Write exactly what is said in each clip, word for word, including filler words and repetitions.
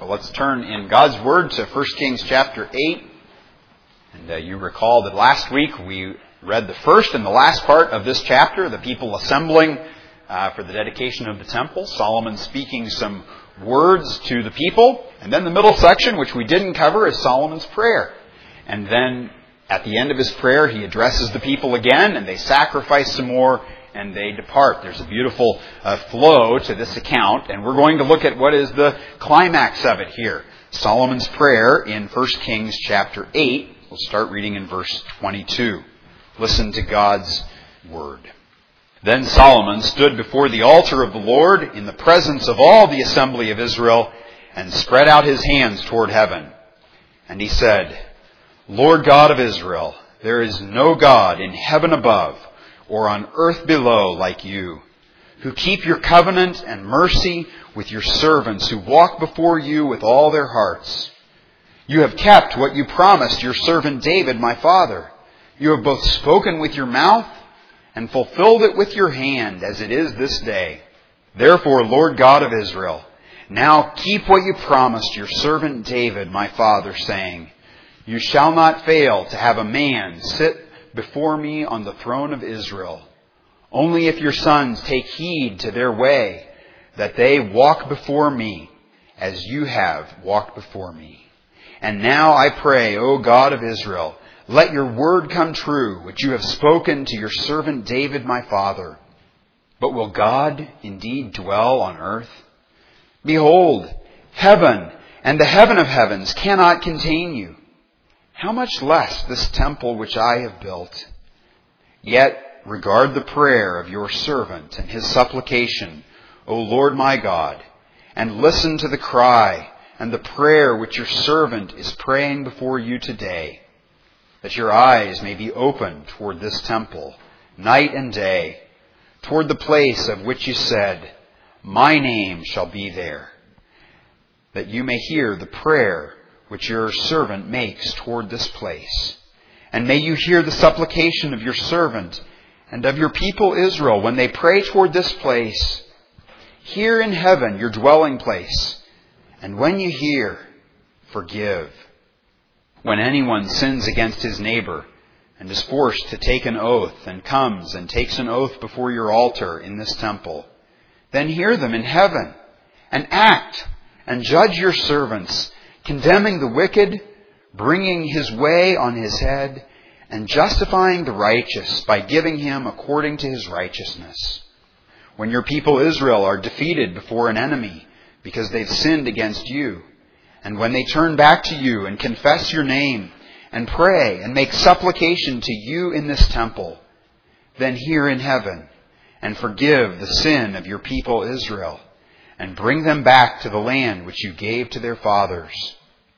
So let's turn in God's Word to First Kings chapter eight. And uh, you recall that last week we read the first and the last part of this chapter, the people assembling uh, for the dedication of the temple, Solomon speaking some words to the people. And then the middle section, which we didn't cover, is Solomon's prayer. And then at the end of his prayer, he addresses the people again, and they sacrifice some more, and they depart. There's a beautiful uh, flow to this account, and we're going to look at what is the climax of it here. Solomon's prayer in First Kings chapter eight. We'll start reading in verse twenty-two. Listen to God's word. Then Solomon stood before the altar of the Lord in the presence of all the assembly of Israel, and spread out his hands toward heaven. And he said, Lord God of Israel, there is no God in heaven above or on earth below like you, who keep your covenant and mercy with your servants who walk before you with all their hearts. You have kept what you promised your servant David, my father. You have both spoken with your mouth and fulfilled it with your hand, as it is this day. Therefore, Lord God of Israel, now keep what you promised your servant David, my father, saying, You shall not fail to have a man sit before me on the throne of Israel. Only if your sons take heed to their way, that they walk before me as you have walked before me. And now I pray, O God of Israel, let your word come true, which you have spoken to your servant David my father. But will God indeed dwell on earth? Behold, heaven and the heaven of heavens cannot contain you. How much less this temple which I have built? Yet regard the prayer of your servant and his supplication, O Lord my God, and listen to the cry and the prayer which your servant is praying before you today, that your eyes may be opened toward this temple, night and day, toward the place of which you said, My name shall be there, that you may hear the prayer which your servant makes toward this place. And may you hear the supplication of your servant and of your people Israel when they pray toward this place. Hear in heaven your dwelling place, and when you hear, forgive. When anyone sins against his neighbor and is forced to take an oath and comes and takes an oath before your altar in this temple, then hear them in heaven and act and judge your servants, condemning the wicked, bringing his way on his head, and justifying the righteous by giving him according to his righteousness. When your people Israel are defeated before an enemy because they've sinned against you, and when they turn back to you and confess your name and pray and make supplication to you in this temple, then hear in heaven and forgive the sin of your people Israel, and bring them back to the land which you gave to their fathers.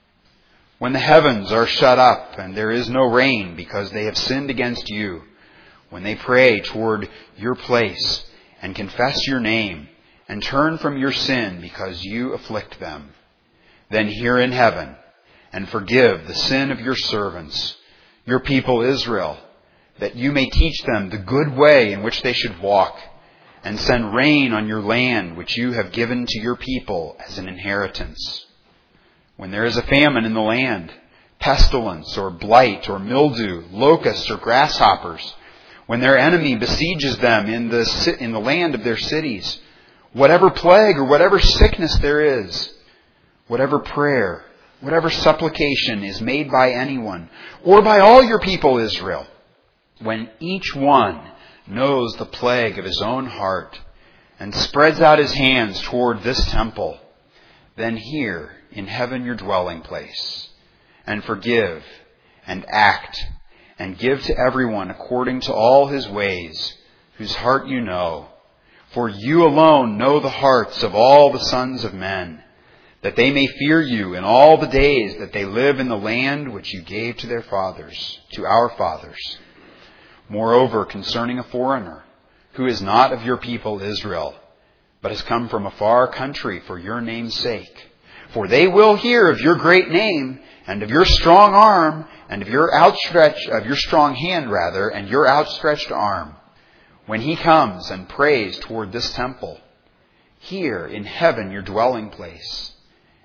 When the heavens are shut up and there is no rain because they have sinned against you, when they pray toward your place and confess your name and turn from your sin because you afflict them, then hear in heaven and forgive the sin of your servants, your people Israel, that you may teach them the good way in which they should walk, and send rain on your land which you have given to your people as an inheritance. When there is a famine in the land, pestilence or blight or mildew, locusts or grasshoppers, when their enemy besieges them in the, in the land of their cities, whatever plague or whatever sickness there is, whatever prayer, whatever supplication is made by anyone, or by all your people Israel, when each one knows the plague of his own heart and spreads out his hands toward this temple, then hear in heaven your dwelling place, and forgive and act and give to everyone according to all his ways, whose heart you know. For you alone know the hearts of all the sons of men, that they may fear you in all the days that they live in the land which you gave to their fathers, to our fathers. Moreover, concerning a foreigner, who is not of your people Israel, but has come from a far country for your name's sake, for they will hear of your great name, and of your strong arm, and of your outstretched, of your strong hand rather, and your outstretched arm, when he comes and prays toward this temple. Hear in heaven your dwelling place,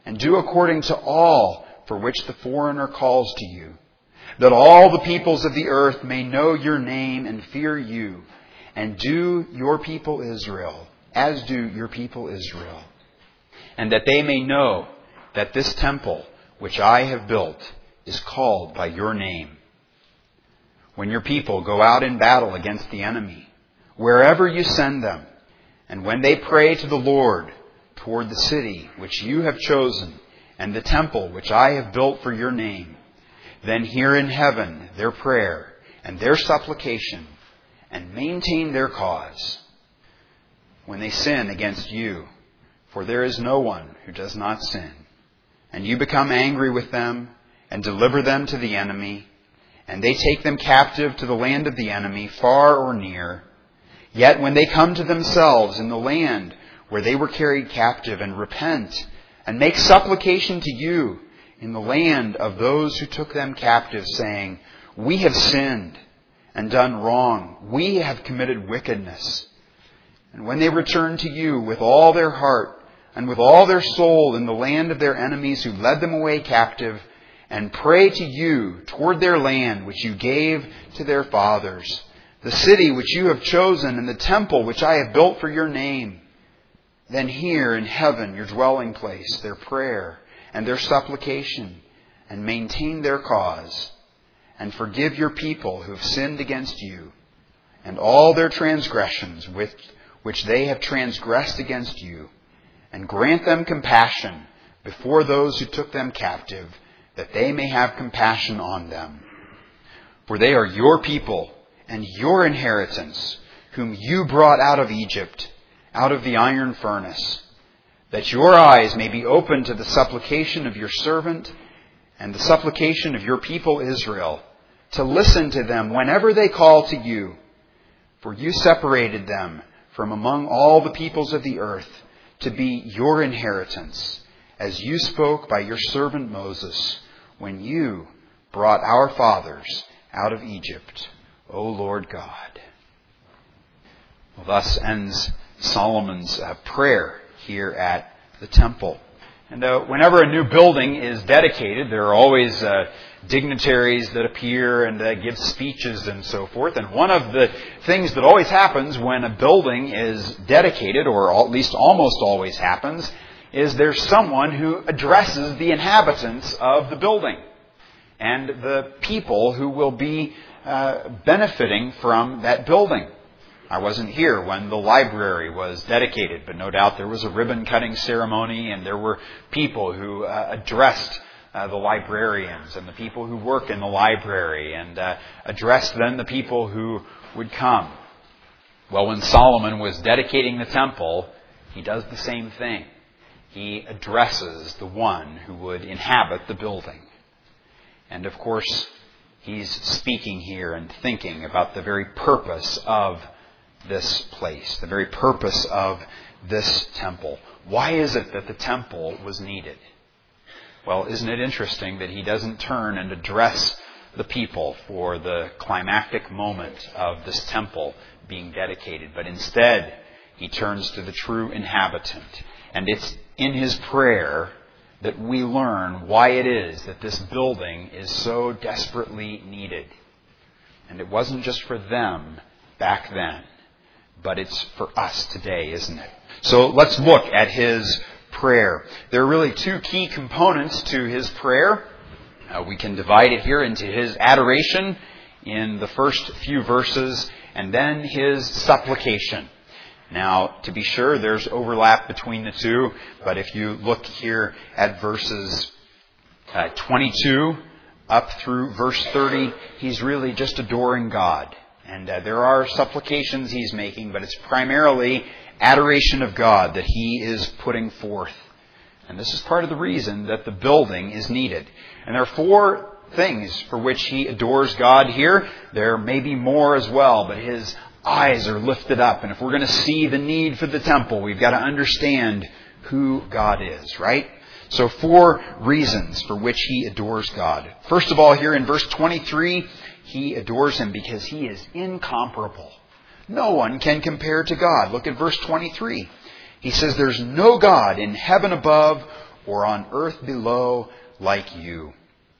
and do according to all for which the foreigner calls to you, that all the peoples of the earth may know your name and fear you, and do your people Israel, as do your people Israel, and that they may know that this temple which I have built is called by your name. When your people go out in battle against the enemy, wherever you send them, and when they pray to the Lord toward the city which you have chosen, and the temple which I have built for your name, then hear in heaven their prayer and their supplication, and maintain their cause. When they sin against you, for there is no one who does not sin, and you become angry with them, and deliver them to the enemy, and they take them captive to the land of the enemy, far or near, yet when they come to themselves in the land where they were carried captive, and repent, and make supplication to you in the land of those who took them captive, saying, we have sinned and done wrong. We have committed wickedness. And when they return to you with all their heart and with all their soul in the land of their enemies who led them away captive, and pray to you toward their land which you gave to their fathers, the city which you have chosen, and the temple which I have built for your name, then hear in heaven your dwelling place, their prayer and their supplication, and maintain their cause, and forgive your people who have sinned against you, and all their transgressions with which they have transgressed against you, and grant them compassion before those who took them captive, that they may have compassion on them. For they are your people and your inheritance, whom you brought out of Egypt, out of the iron furnace, that your eyes may be open to the supplication of your servant and the supplication of your people Israel, to listen to them whenever they call to you. For you separated them from among all the peoples of the earth to be your inheritance, as you spoke by your servant Moses, when you brought our fathers out of Egypt, O Lord God. Well, thus ends Solomon's uh, prayer here at the temple. And uh, whenever a new building is dedicated, there are always uh, dignitaries that appear and uh, give speeches and so forth. And one of the things that always happens when a building is dedicated, or at least almost always happens, is there's someone who addresses the inhabitants of the building and the people who will be uh, benefiting from that building. I wasn't here when the library was dedicated, but no doubt there was a ribbon-cutting ceremony, and there were people who uh, addressed uh, the librarians and the people who work in the library, and uh, addressed then the people who would come. Well, when Solomon was dedicating the temple, he does the same thing. He addresses the one who would inhabit the building. And of course, he's speaking here and thinking about the very purpose of this place, the very purpose of this temple. Why is it that the temple was needed? Well, isn't it interesting that he doesn't turn and address the people for the climactic moment of this temple being dedicated, but instead he turns to the true inhabitant. And it's in his prayer that we learn why it is that this building is so desperately needed. And it wasn't just for them back then, but it's for us today, isn't it? So let's look at his prayer. There are really two key components to his prayer. Uh, we can divide it here into his adoration in the first few verses, and then his supplication. Now, to be sure, there's overlap between the two, but if you look here at verses uh, twenty-two up through verse thirty, he's really just adoring God. And uh, there are supplications he's making, but it's primarily adoration of God that he is putting forth. And this is part of the reason that the building is needed. And there are four things for which he adores God here. There may be more as well, but his eyes are lifted up. And if we're going to see the need for the temple, we've got to understand who God is, right? So four reasons for which he adores God. First of all, here in verse twenty-three, he adores him because he is incomparable. No one can compare to God. Look at verse twenty-three. He says, there's no God in heaven above or on earth below like you.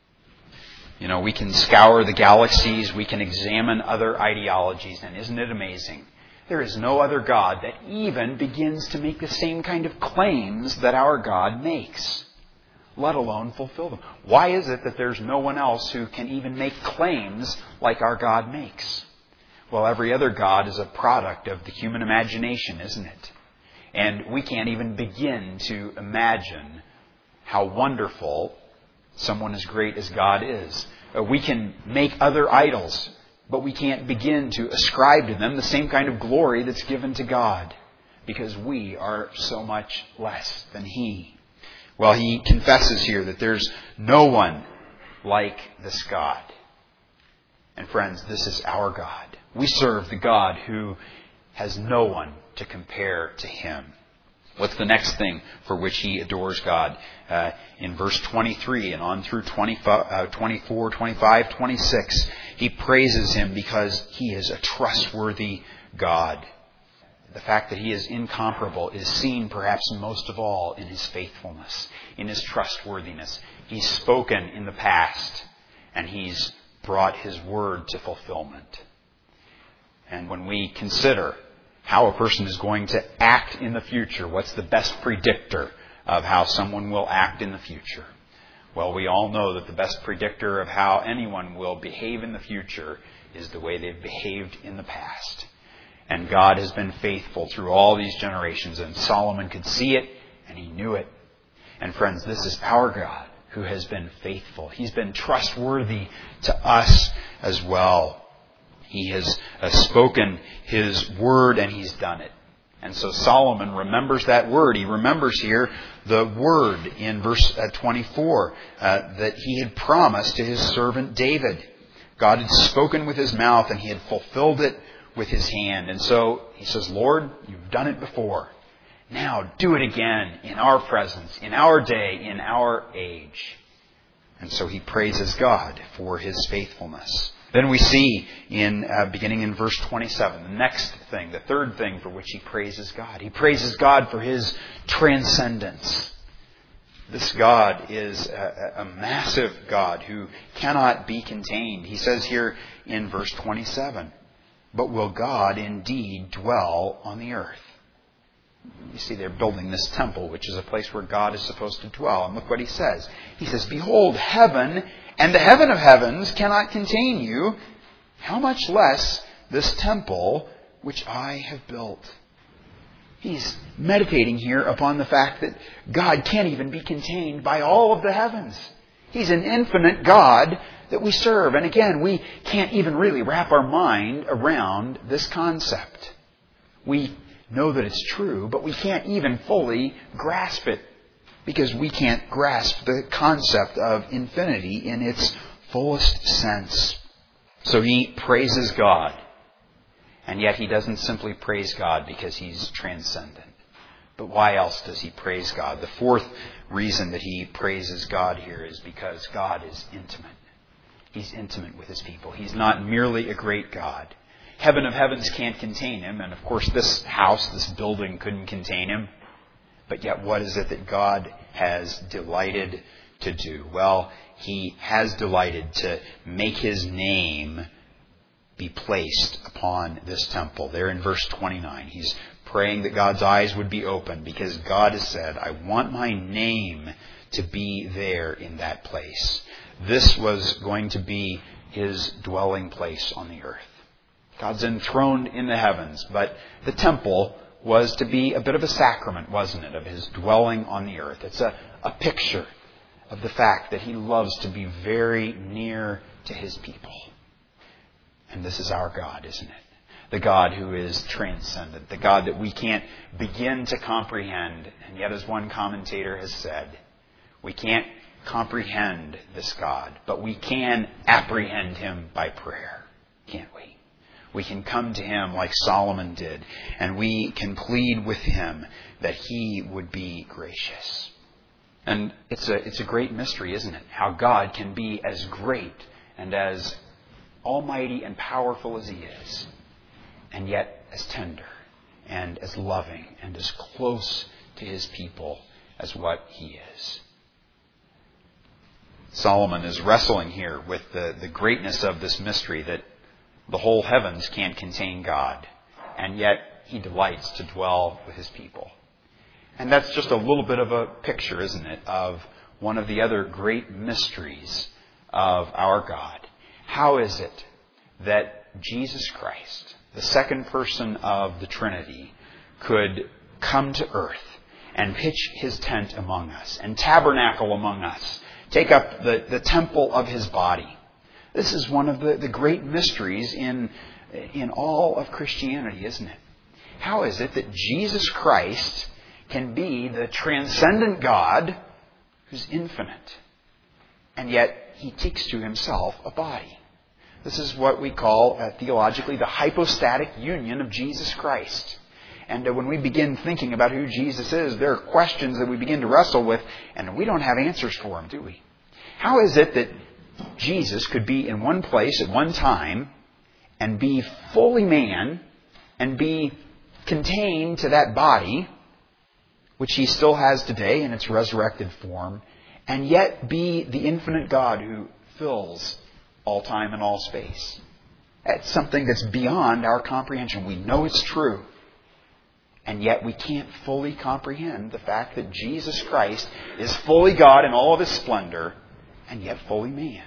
You know, we can scour the galaxies, we can examine other ideologies, and isn't it amazing? There is no other God that even begins to make the same kind of claims that our God makes, let alone fulfill them. Why is it that there's no one else who can even make claims like our God makes? Well, every other God is a product of the human imagination, isn't it? And we can't even begin to imagine how wonderful someone as great as God is. Uh, we can make other idols, but we can't begin to ascribe to them the same kind of glory that's given to God, because we are so much less than He. Well, he confesses here that there's no one like this God. And friends, this is our God. We serve the God who has no one to compare to Him. What's the next thing for which he adores God? Uh, in verse twenty-three and on through twenty-four, twenty-five, twenty-six, he praises Him because He is a trustworthy God. The fact that He is incomparable is seen perhaps most of all in His faithfulness, in His trustworthiness. He's spoken in the past, and He's brought His word to fulfillment. And when we consider how a person is going to act in the future, what's the best predictor of how someone will act in the future? Well, we all know that the best predictor of how anyone will behave in the future is the way they've behaved in the past. And God has been faithful through all these generations, and Solomon could see it, and he knew it. And friends, this is our God who has been faithful. He's been trustworthy to us as well. He has uh, spoken His word, and He's done it. And so Solomon remembers that word. He remembers here the word in verse twenty-four uh, that he had promised to his servant David. God had spoken with His mouth, and He had fulfilled it with His hand. And so he says, Lord, You've done it before. Now do it again in our presence, in our day, in our age. And so he praises God for His faithfulness. Then we see, in uh, beginning in verse twenty-seven, the next thing, the third thing for which he praises God. He praises God for His transcendence. This God is a, a massive God who cannot be contained. He says here in verse twenty-seven, but will God indeed dwell on the earth? You see, they're building this temple, which is a place where God is supposed to dwell. And look what he says. He says, behold, heaven and the heaven of heavens cannot contain you. How much less this temple which I have built? He's meditating here upon the fact that God can't even be contained by all of the heavens. He's an infinite God that we serve. And again, we can't even really wrap our mind around this concept. We know that it's true, but we can't even fully grasp it because we can't grasp the concept of infinity in its fullest sense. So he praises God. And yet he doesn't simply praise God because He's transcendent. But why else does he praise God? The fourth reason that he praises God here is because God is intimate. He's intimate with His people. He's not merely a great God. Heaven of heavens can't contain Him. And of course this house, this building couldn't contain Him. But yet what is it that God has delighted to do? Well, He has delighted to make His name be placed upon this temple. There in verse twenty-nine, he's praying that God's eyes would be open because God has said, I want my name to be there in that place. This was going to be His dwelling place on the earth. God's enthroned in the heavens, but the temple was to be a bit of a sacrament, wasn't it, of His dwelling on the earth. It's a, a picture of the fact that He loves to be very near to His people. And this is our God, isn't it? The God who is transcendent, the God that we can't begin to comprehend. And yet, as one commentator has said, we can't comprehend this God, but we can apprehend Him by prayer, can't we? We can come to Him like Solomon did, and we can plead with Him that He would be gracious. And it's a, it's a great mystery, isn't it? How God can be as great and as almighty and powerful as He is, and yet as tender and as loving and as close to His people as what He is. Solomon is wrestling here with the, the greatness of this mystery that the whole heavens can't contain God, and yet He delights to dwell with His people. And that's just a little bit of a picture, isn't it, of one of the other great mysteries of our God. How is it that Jesus Christ, the second person of the Trinity, could come to earth and pitch His tent among us and tabernacle among us, take up the, the temple of His body? This is one of the, the great mysteries in, in all of Christianity, isn't it? How is it that Jesus Christ can be the transcendent God who's infinite, and yet He takes to Himself a body? This is what we call uh, theologically the hypostatic union of Jesus Christ. And uh, when we begin thinking about who Jesus is, there are questions that we begin to wrestle with, and we don't have answers for them, do we? How is it that Jesus could be in one place at one time and be fully man and be contained to that body, which He still has today in its resurrected form, and yet be the infinite God who fills all time and all space? That's something that's beyond our comprehension. We know it's true, and yet we can't fully comprehend the fact that Jesus Christ is fully God in all of His splendor, and yet fully man.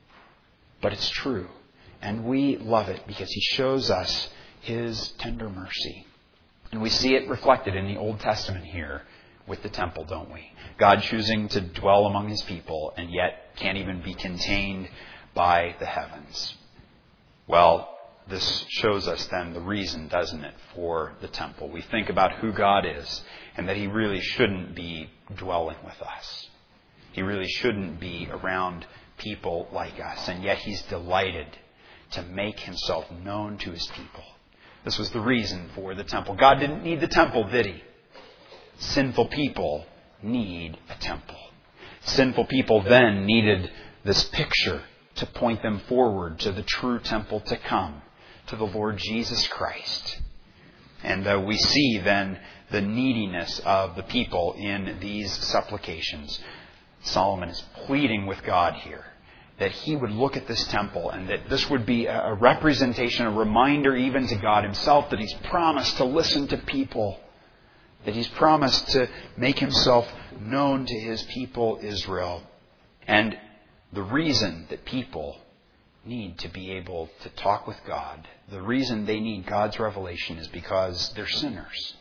But it's true, and we love it because He shows us His tender mercy. And we see it reflected in the Old Testament here with the temple, don't we? God choosing to dwell among His people, and yet can't even be contained by the heavens. Well, this shows us then the reason, doesn't it, for the temple. We think about who God is, and that He really shouldn't be dwelling with us. He really shouldn't be around people like us, and yet He's delighted to make Himself known to His people. This was the reason for the temple. God didn't need the temple, did He? Sinful people need a temple. Sinful people then needed this picture to point them forward to the true temple to come, to the Lord Jesus Christ. And uh, we see then the neediness of the people in these supplications. Solomon is pleading with God here that He would look at this temple and that this would be a representation, a reminder even to God Himself that He's promised to listen to people, that He's promised to make Himself known to His people Israel. And the reason that people need to be able to talk with God, the reason they need God's revelation is because they're sinners.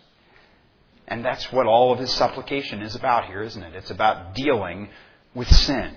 And that's what all of His supplication is about here, isn't it? It's about dealing with sin.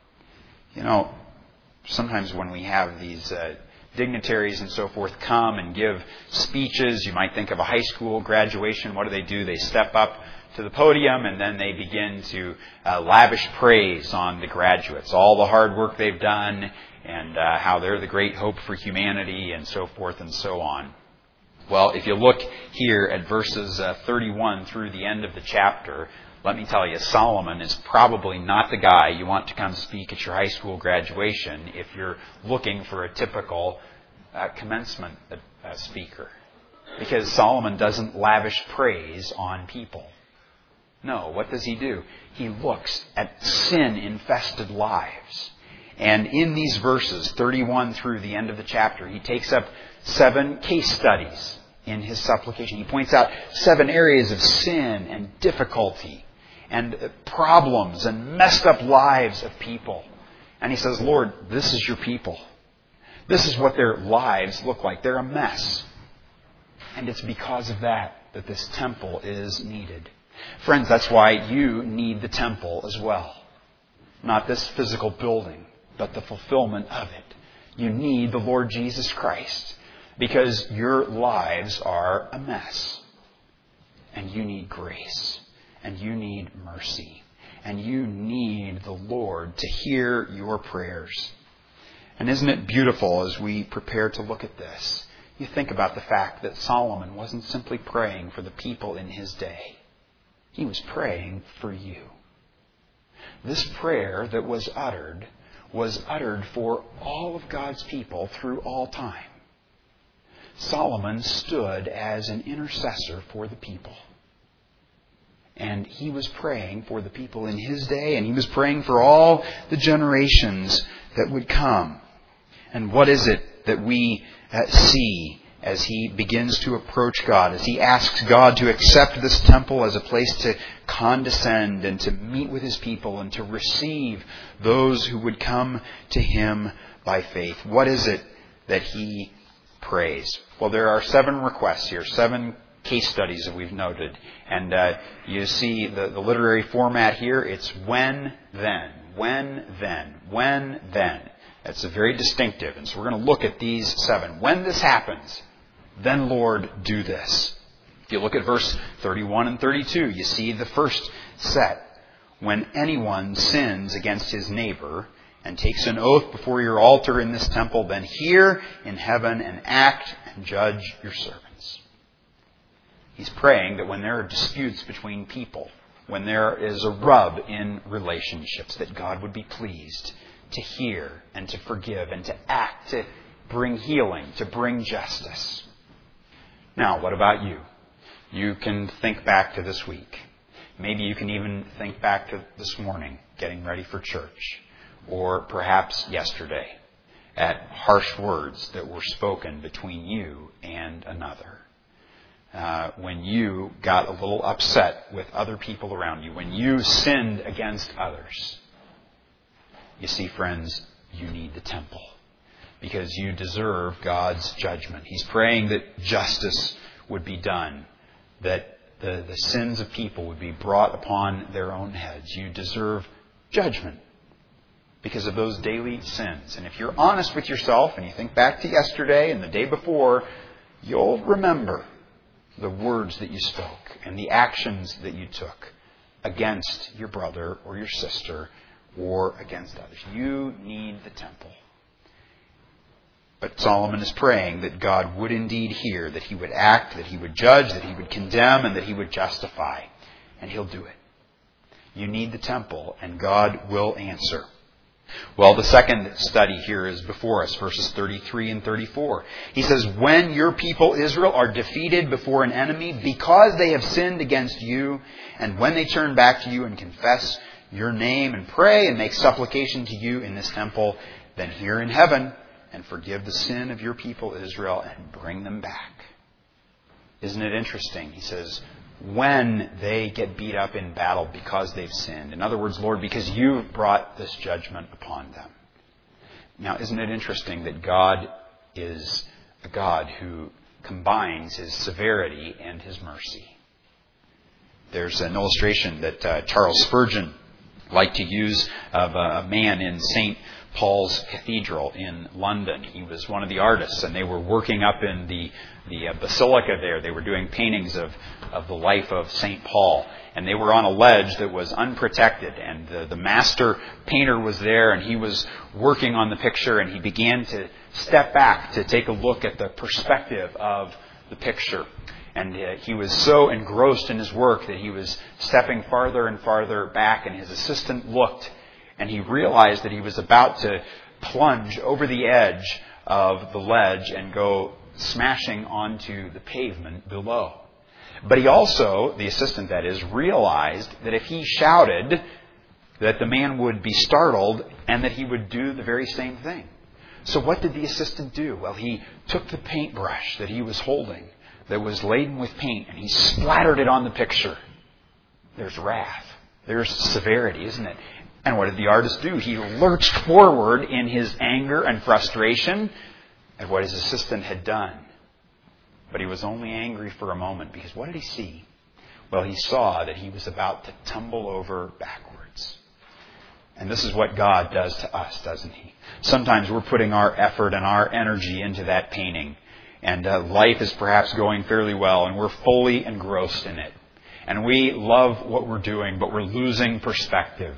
You know, sometimes when we have these uh, dignitaries and so forth come and give speeches, you might think of a high school graduation. What do they do? They step up to the podium and then they begin to uh, lavish praise on the graduates, all the hard work they've done and uh, how they're the great hope for humanity and so forth and so on. Well, if you look here at verses uh, thirty-one through the end of the chapter, let me tell you, Solomon is probably not the guy you want to come speak at your high school graduation if you're looking for a typical uh, commencement uh, speaker. Because Solomon doesn't lavish praise on people. No, what does he do? He looks at sin-infested lives. And in these verses, thirty-one through the end of the chapter, he takes up seven case studies in his supplication. He points out seven areas of sin and difficulty and problems and messed up lives of people. And he says, Lord, this is your people. This is what their lives look like. They're a mess. And it's because of that that this temple is needed. Friends, that's why you need the temple as well. Not this physical building, but the fulfillment of it. You need the Lord Jesus Christ because your lives are a mess. And you need grace. And you need mercy. And you need the Lord to hear your prayers. And isn't it beautiful as we prepare to look at this? You think about the fact that Solomon wasn't simply praying for the people in his day. He was praying for you. This prayer that was uttered was uttered for all of God's people through all time. Solomon stood as an intercessor for the people. And he was praying for the people in his day, and he was praying for all the generations that would come. And what is it that we uh, see as he begins to approach God, as he asks God to accept this temple as a place to condescend and to meet with his people and to receive those who would come to him by faith? What is it that he prays? Well, there are seven requests here, seven case studies that we've noted. And uh, you see the, the literary format here. It's when, then, when, then, when, then. That's a very distinctive. And so we're going to look at these seven. When this happens, then Lord, do this. If you look at verse thirty-one and thirty-two, you see the first set. When anyone sins against his neighbor and takes an oath before your altar in this temple, then hear in heaven and act and judge your servants. He's praying that when there are disputes between people, when there is a rub in relationships, that God would be pleased to hear and to forgive and to act, to bring healing, to bring justice. Now, what about you? You can think back to this week. Maybe you can even think back to this morning, getting ready for church. Or perhaps yesterday, at harsh words that were spoken between you and another. Uh, when you got a little upset with other people around you. When you sinned against others. You see, friends, you need the temple. Because you deserve God's judgment. He's praying that justice would be done. That the, the sins of people would be brought upon their own heads. You deserve judgment because of those daily sins. And if you're honest with yourself and you think back to yesterday and the day before, you'll remember the words that you spoke and the actions that you took against your brother or your sister or against others. You need the temple. But Solomon is praying that God would indeed hear, that he would act, that he would judge, that he would condemn, and that he would justify. And he'll do it. You need the temple, and God will answer. Well, the second study here is before us, verses thirty-three and thirty-four. He says, when your people Israel are defeated before an enemy because they have sinned against you, and when they turn back to you and confess your name and pray and make supplication to you in this temple, then hear in heaven and forgive the sin of your people Israel and bring them back. Isn't it interesting? He says, when they get beat up in battle because they've sinned. In other words, Lord, because you've brought this judgment upon them. Now, isn't it interesting that God is a God who combines his severity and his mercy? There's an illustration that uh, Charles Spurgeon liked to use of a man in Saint Paul's Cathedral in London. He was one of the artists, and they were working up in the the uh, basilica there. They were doing paintings of, of the life of Saint Paul, and they were on a ledge that was unprotected, and the, the master painter was there, and he was working on the picture, and he began to step back to take a look at the perspective of the picture. And uh, he was so engrossed in his work that he was stepping farther and farther back, and his assistant looked, and he realized that he was about to plunge over the edge of the ledge and go smashing onto the pavement below. But he also, the assistant that is, realized that if he shouted, that the man would be startled and that he would do the very same thing. So what did the assistant do? Well, he took the paintbrush that he was holding that was laden with paint and he splattered it on the picture. There's wrath. There's severity, isn't it? And what did the artist do? He lurched forward in his anger and frustration at what his assistant had done. But he was only angry for a moment, because what did he see? Well, he saw that he was about to tumble over backwards. And this is what God does to us, doesn't he? Sometimes we're putting our effort and our energy into that painting, and uh, life is perhaps going fairly well, and we're fully engrossed in it. And we love what we're doing, but we're losing perspective.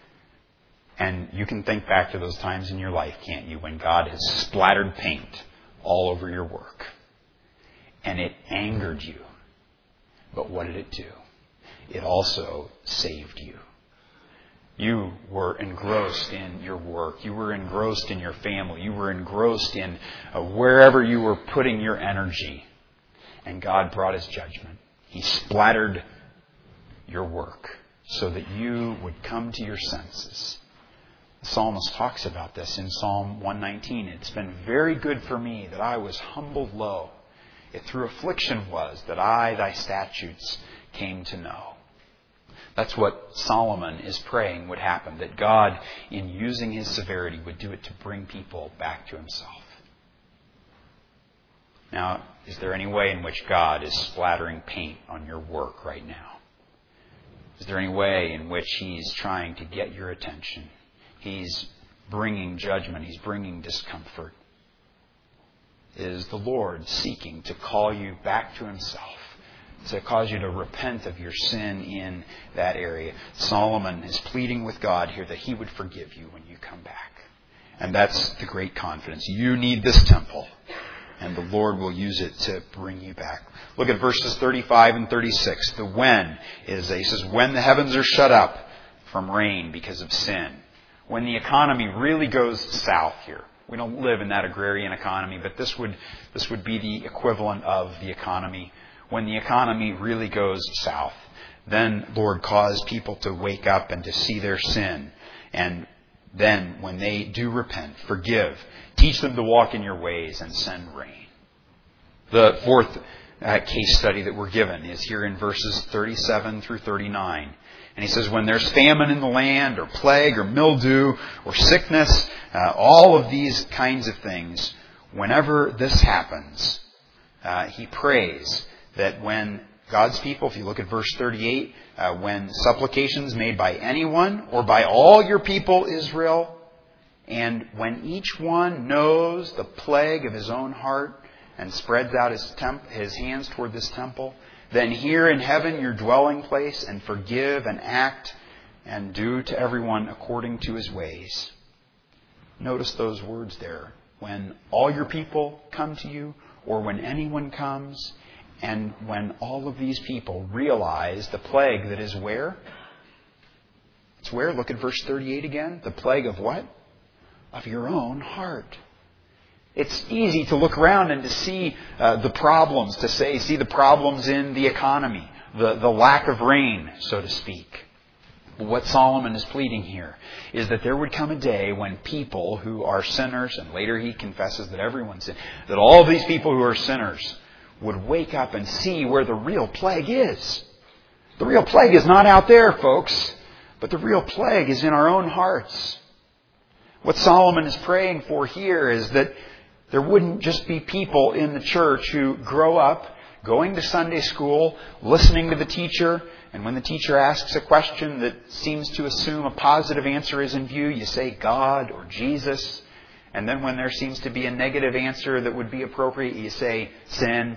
And you can think back to those times in your life, can't you, when God has splattered paint all over your work. And it angered you. But what did it do? It also saved you. You were engrossed in your work. You were engrossed in your family. You were engrossed in uh, wherever you were putting your energy. And God brought his judgment. He splattered your work so that you would come to your senses. The psalmist talks about this in Psalm one nineteen. It's been very good for me that I was humbled low. It through affliction was that I thy statutes came to know. That's what Solomon is praying would happen, that God, in using his severity, would do it to bring people back to himself. Now, is there any way in which God is splattering paint on your work right now? Is there any way in which he's trying to get your attention? He's bringing judgment. He's bringing discomfort. Is the Lord seeking to call you back to himself, to cause you to repent of your sin in that area? Solomon is pleading with God here that he would forgive you when you come back. And that's the great confidence. You need this temple, and the Lord will use it to bring you back. Look at verses thirty-five and thirty-six. The when is, he says, when the heavens are shut up from rain because of sin. When the economy really goes south here. We don't live in that agrarian economy, but this would this would be the equivalent of the economy. When the economy really goes south, then, Lord, cause people to wake up and to see their sin. And then, when they do repent, forgive. Teach them to walk in your ways and send rain. The fourth uh, case study that we're given is here in verses thirty-seven through thirty-nine. And he says, when there's famine in the land, or plague, or mildew, or sickness, uh, all of these kinds of things, whenever this happens, uh, he prays that when God's people, if you look at verse thirty-eight, uh, when supplications made by anyone or by all your people Israel, and when each one knows the plague of his own heart and spreads out his, temp- his hands toward this temple, then hear in heaven your dwelling place and forgive and act and do to everyone according to his ways. Notice those words there. When all your people come to you, or when anyone comes, and when all of these people realize the plague that is where? It's where? Look at verse thirty-eight again. The plague of what? Of your own heart. It's easy to look around and to see uh, the problems, to say, see the problems in the economy, the, the lack of rain, so to speak. But what Solomon is pleading here is that there would come a day when people who are sinners, and later he confesses that everyone's sin, that all of these people who are sinners would wake up and see where the real plague is. The real plague is not out there, folks, but the real plague is in our own hearts. What Solomon is praying for here is that there wouldn't just be people in the church who grow up going to Sunday school, listening to the teacher, and when the teacher asks a question that seems to assume a positive answer is in view, you say God or Jesus. And then when there seems to be a negative answer that would be appropriate, you say sin.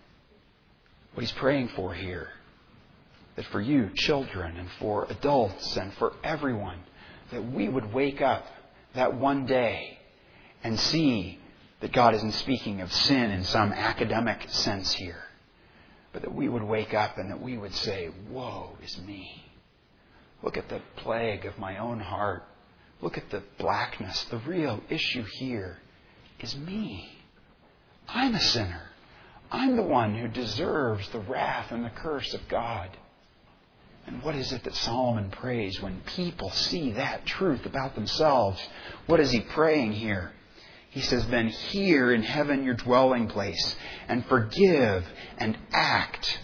What he's praying for here, that for you, children, and for adults, and for everyone, that we would wake up that one day and see that God isn't speaking of sin in some academic sense here, but that we would wake up and that we would say, woe is me. Look at the plague of my own heart. Look at the blackness. The real issue here is me. I'm a sinner. I'm the one who deserves the wrath and the curse of God. And what is it that Solomon prays when people see that truth about themselves? What is he praying here? He says, then hear in heaven your dwelling place, and forgive and act.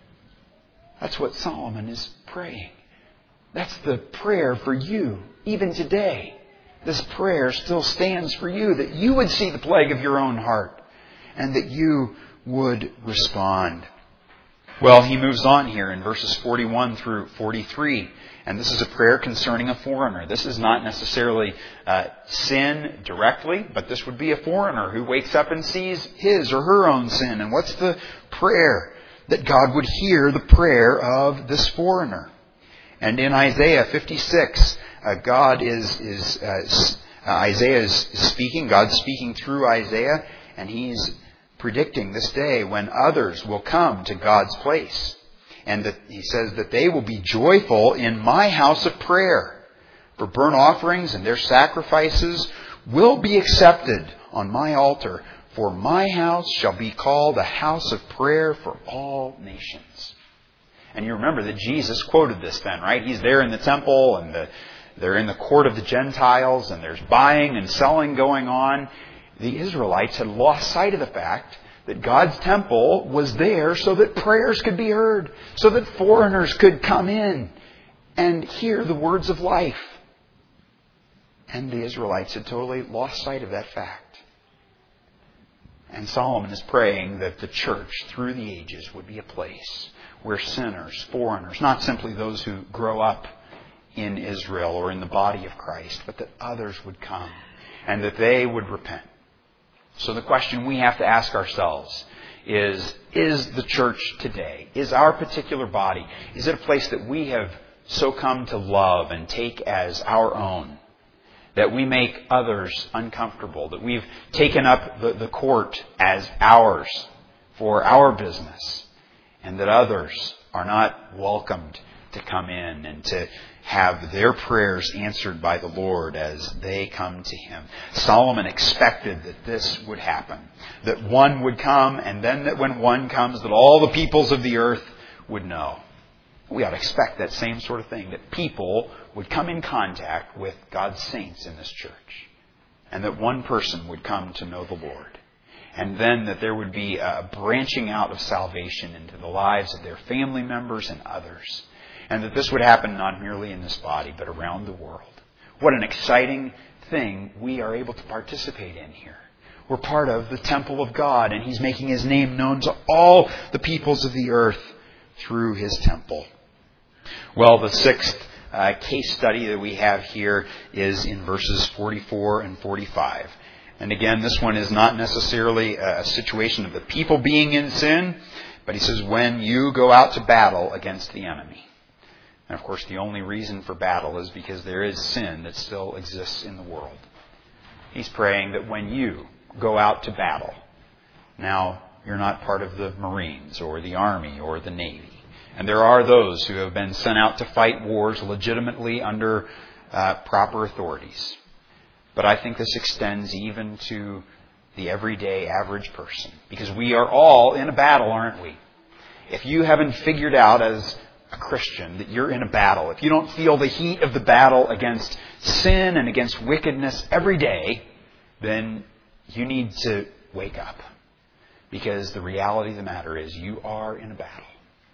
That's what Solomon is praying. That's the prayer for you, even today. This prayer still stands for you, that you would see the plague of your own heart, and that you would respond. Well, he moves on here in verses forty-one through forty-three. And this is a prayer concerning a foreigner. This is not necessarily uh, sin directly, but this would be a foreigner who wakes up and sees his or her own sin. And what's the prayer? That God would hear the prayer of this foreigner. And in Isaiah fifty-six, uh, God is, is uh, uh, Isaiah is speaking. God's speaking through Isaiah, and he's predicting this day when others will come to God's place. And that he says that they will be joyful in my house of prayer. For burnt offerings and their sacrifices will be accepted on my altar. For my house shall be called a house of prayer for all nations. And you remember that Jesus quoted this then, right? He's there in the temple, and the, they're in the court of the Gentiles, and there's buying and selling going on. The Israelites had lost sight of the fact that God's temple was there so that prayers could be heard, so that foreigners could come in and hear the words of life. And the Israelites had totally lost sight of that fact. And Solomon is praying that the church through the ages would be a place where sinners, foreigners, not simply those who grow up in Israel or in the body of Christ, but that others would come and that they would repent. So the question we have to ask ourselves is, is the church today, is our particular body, is it a place that we have so come to love and take as our own, that we make others uncomfortable, that we've taken up the, the court as ours for our business, and that others are not welcomed to come in and to have their prayers answered by the Lord as they come to Him. Solomon expected that this would happen, that one would come, and then that when one comes, that all the peoples of the earth would know. We ought to expect that same sort of thing, that people would come in contact with God's saints in this church, and that one person would come to know the Lord. And then that there would be a branching out of salvation into the lives of their family members and others. And that this would happen not merely in this body, but around the world. What an exciting thing we are able to participate in here. We're part of the temple of God, and He's making His name known to all the peoples of the earth through His temple. Well, the sixth uh, case study that we have here is in verses forty-four and forty-five. And again, this one is not necessarily a situation of the people being in sin, but he says, when you go out to battle against the enemy. And of course, the only reason for battle is because there is sin that still exists in the world. He's praying that when you go out to battle, now you're not part of the Marines or the Army or the Navy. And there are those who have been sent out to fight wars legitimately under uh, proper authorities. But I think this extends even to the everyday average person. Because we are all in a battle, aren't we? If you haven't figured out as a Christian that you're in a battle, if you don't feel the heat of the battle against sin and against wickedness every day, then you need to wake up. Because the reality of the matter is you are in a battle.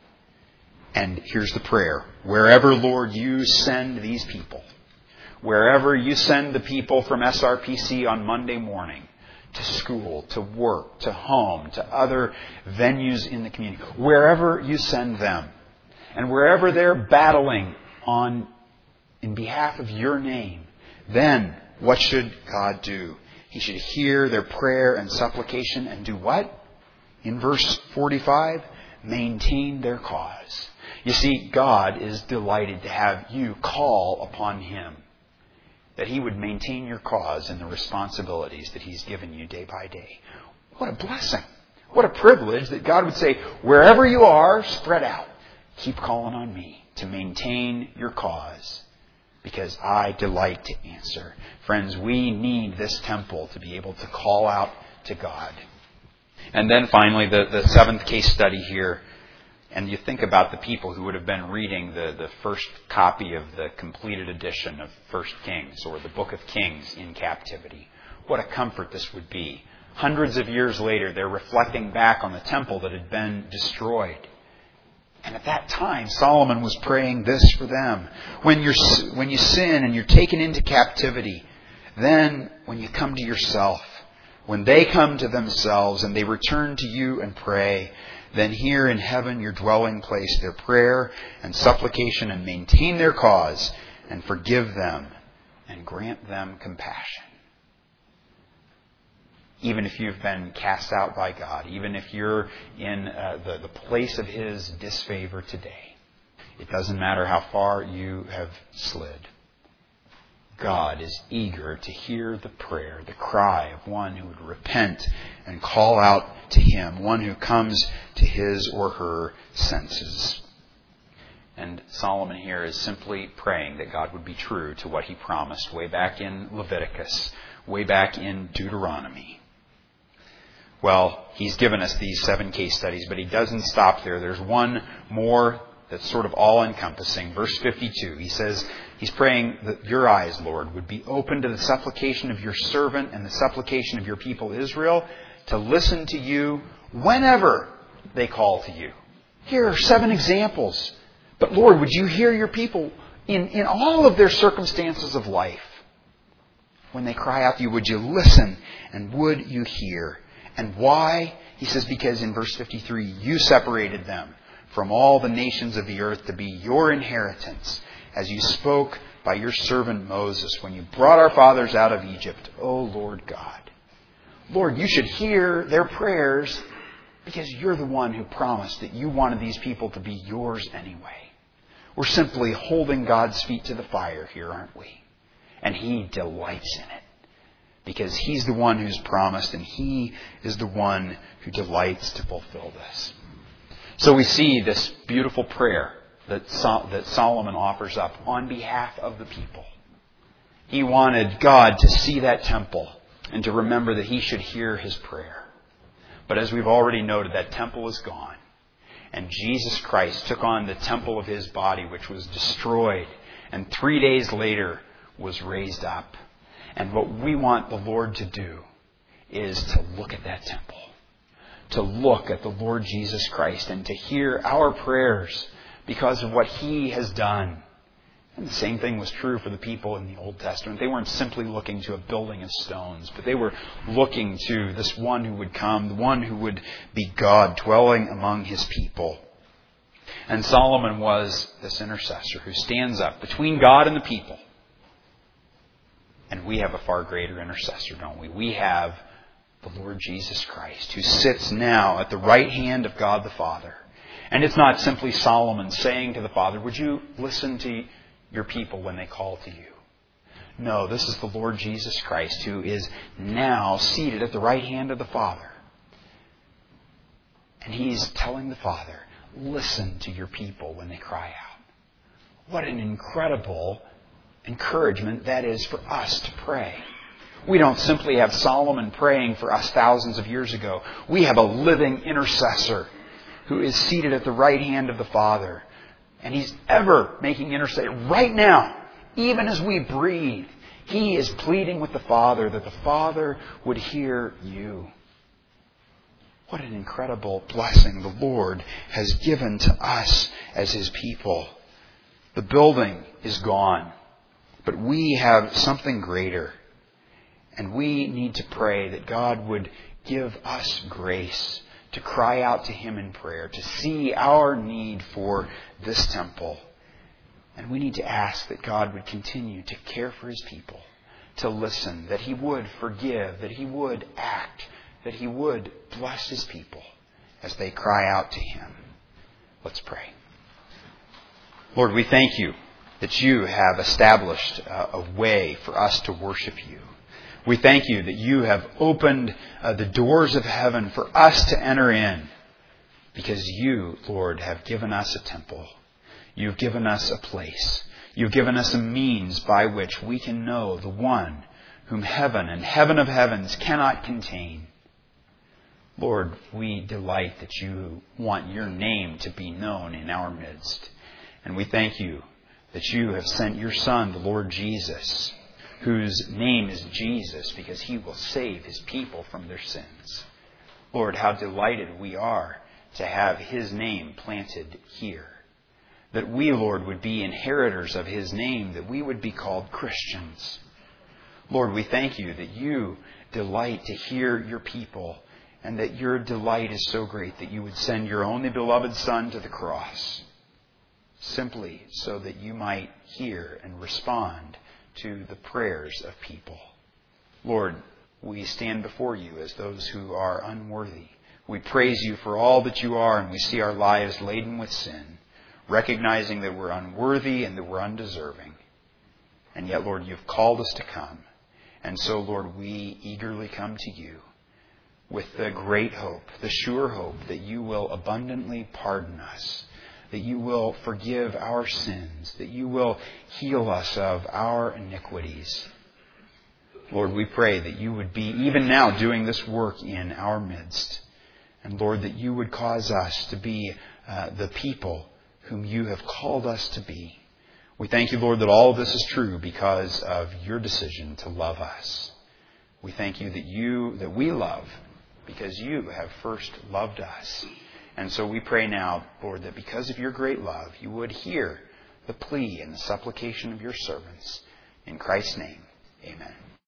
And here's the prayer. Wherever, Lord, you send these people, wherever you send the people from S R P C on Monday morning, to school, to work, to home, to other venues in the community, wherever you send them, and wherever they're battling on in behalf of your name, then what should God do? He should hear their prayer and supplication and do what? In verse forty-five, maintain their cause. You see, God is delighted to have you call upon Him, that He would maintain your cause and the responsibilities that He's given you day by day. What a blessing. What a privilege that God would say, wherever you are, spread out. Keep calling on me to maintain your cause, because I delight to answer. Friends, we need this temple to be able to call out to God. And then finally, the, the seventh case study here. And you think about the people who would have been reading the, the first copy of the completed edition of First Kings or the Book of Kings in captivity. What a comfort this would be. Hundreds of years later, they're reflecting back on the temple that had been destroyed. And at that time, Solomon was praying this for them. When you're, when you sin and you're taken into captivity, then when you come to yourself, when they come to themselves and they return to you and pray, then hear in heaven, your dwelling place, their prayer and supplication, and maintain their cause, and forgive them, and grant them compassion. Even if you've been cast out by God, even if you're in uh, the, the place of His disfavor today, it doesn't matter how far you have slid. God is eager to hear the prayer, the cry of one who would repent and call out to Him, one who comes to his or her senses. And Solomon here is simply praying that God would be true to what He promised way back in Leviticus, way back in Deuteronomy. Well, he's given us these seven case studies, but he doesn't stop there. There's one more that's sort of all-encompassing. Verse fifty-two, he says, he's praying that your eyes, Lord, would be open to the supplication of your servant and the supplication of your people Israel, to listen to you whenever they call to you. Here are seven examples. But Lord, would you hear your people in, in all of their circumstances of life? When they cry out to you, would you listen and would you hear? And why? He says, because in verse fifty-three, you separated them from all the nations of the earth to be your inheritance, as you spoke by your servant Moses when you brought our fathers out of Egypt. O Lord God. Lord, you should hear their prayers because you're the one who promised that you wanted these people to be yours anyway. We're simply holding God's feet to the fire here, aren't we? And He delights in it. Because He's the one who's promised, and He is the one who delights to fulfill this. So we see this beautiful prayer that Sol- that Solomon offers up on behalf of the people. He wanted God to see that temple and to remember that He should hear his prayer. But as we've already noted, that temple is gone. And Jesus Christ took on the temple of His body, which was destroyed, and three days later was raised up. And what we want the Lord to do is to look at that temple, to look at the Lord Jesus Christ and to hear our prayers because of what He has done. And the same thing was true for the people in the Old Testament. They weren't simply looking to a building of stones, but they were looking to this one who would come, the one who would be God dwelling among His people. And Solomon was this intercessor who stands up between God and the people. And we have a far greater intercessor, don't we? We have the Lord Jesus Christ, who sits now at the right hand of God the Father. And it's not simply Solomon saying to the Father, would you listen to your people when they call to you? No, this is the Lord Jesus Christ, who is now seated at the right hand of the Father. And He's telling the Father, listen to your people when they cry out. What an incredible encouragement that is for us to pray. We don't simply have Solomon praying for us thousands of years ago. We have a living intercessor who is seated at the right hand of the Father. And He's ever making intercession right now, even as we breathe. He is pleading with the Father that the Father would hear you. What an incredible blessing the Lord has given to us as His people. The building is gone. But we have something greater. And we need to pray that God would give us grace to cry out to Him in prayer, to see our need for this temple. And we need to ask that God would continue to care for His people, to listen, that He would forgive, that He would act, that He would bless His people as they cry out to Him. Let's pray. Lord, we thank You that You have established a way for us to worship You. We thank You that You have opened uh, the doors of heaven for us to enter in, because You, Lord, have given us a temple. You've given us a place. You've given us a means by which we can know the one whom heaven and heaven of heavens cannot contain. Lord, we delight that You want Your name to be known in our midst. And we thank You that You have sent Your Son, the Lord Jesus, whose name is Jesus, because He will save His people from their sins. Lord, how delighted we are to have His name planted here. That we, Lord, would be inheritors of His name, that we would be called Christians. Lord, we thank You that You delight to hear Your people, and that Your delight is so great that You would send Your only beloved Son to the cross, simply so that You might hear and respond to the prayers of people. Lord, we stand before You as those who are unworthy. We praise You for all that You are, and we see our lives laden with sin, recognizing that we're unworthy and that we're undeserving. And yet, Lord, You've called us to come. And so, Lord, we eagerly come to You with the great hope, the sure hope that You will abundantly pardon us, that You will forgive our sins, that You will heal us of our iniquities. Lord, we pray that You would be even now doing this work in our midst. And Lord, that You would cause us to be uh, the people whom you have called us to be. We thank you, Lord, that all of this is true because of your decision to love us. We thank you that you, that we love because you have first loved us. And so we pray now, Lord, that because of your great love, you would hear the plea and the supplication of your servants. In Christ's name, amen.